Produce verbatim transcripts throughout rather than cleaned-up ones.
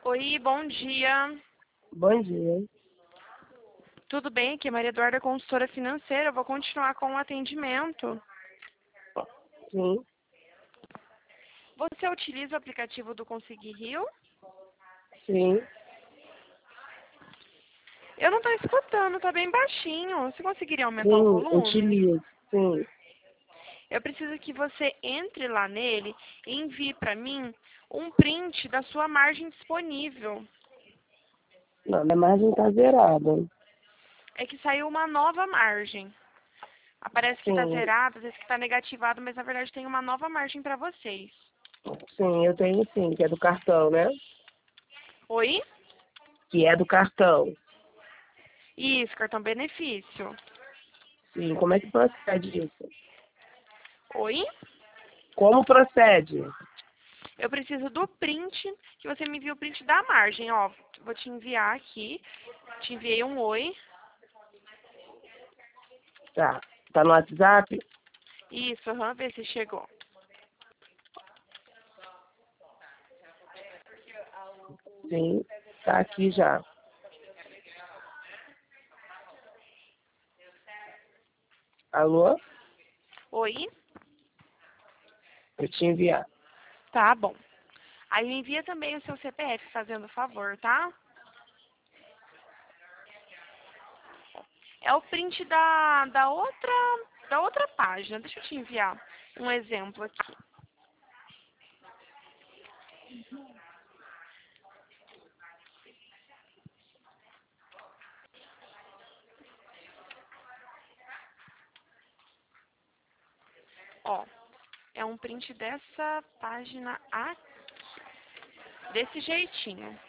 Oi, bom dia. Bom dia. Tudo bem? Aqui é Maria Eduarda, consultora financeira. Eu vou continuar com o atendimento. Sim, Você utiliza o aplicativo do Consegui Rio? sim, Eu não estou escutando, está bem baixinho. Você conseguiria aumentar o sim, volume? utilizo. Sim. Eu preciso que você entre lá nele e envie para mim um print da sua margem disponível. Não, minha margem está zerada. É que saiu uma nova margem. Aparece que está Sim, zerado, às vezes que está negativado, mas na verdade tem uma nova margem para vocês. sim, eu tenho sim, que é do cartão, né? Oi? Que é do cartão. Isso, cartão benefício. Sim, como é que procede isso? Oi? Como procede? Eu preciso do print, que você me envia o print da margem, ó. Vou te enviar aqui. Te enviei um oi. Tá. Tá no WhatsApp? Isso, aham, vê se chegou. Sim, tá aqui já. Alô? Oi? Eu te enviar. Tá bom. Aí me envia também o seu C P F, fazendo favor, tá? É o print da, da outra da outra página. Deixa eu te enviar um exemplo aqui. Ó, é um print dessa página aqui. Desse jeitinho.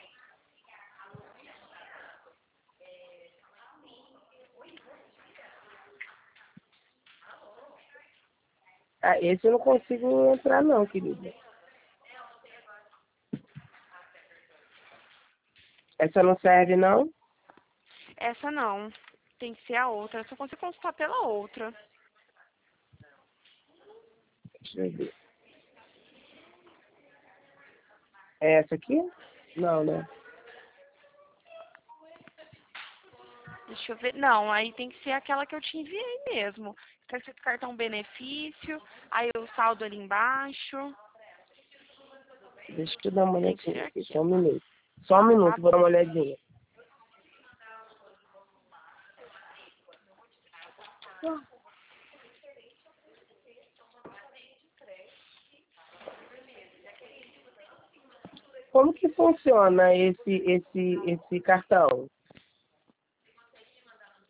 Ah, esse eu não consigo entrar não, querida. Essa não serve não? Essa não. Tem que ser a outra. Eu só consigo consultar pela outra. Deixa eu ver. É essa aqui? Não, né? Deixa eu ver. Não, aí tem que ser aquela que eu te enviei mesmo. Quer ser cartão benefício, aí o saldo ali embaixo. Deixa eu dar uma Tem que ser olhadinha aqui, aqui, só um minuto. Só um tá minuto, vou bom. dar uma olhadinha. Como que funciona esse, esse, esse cartão?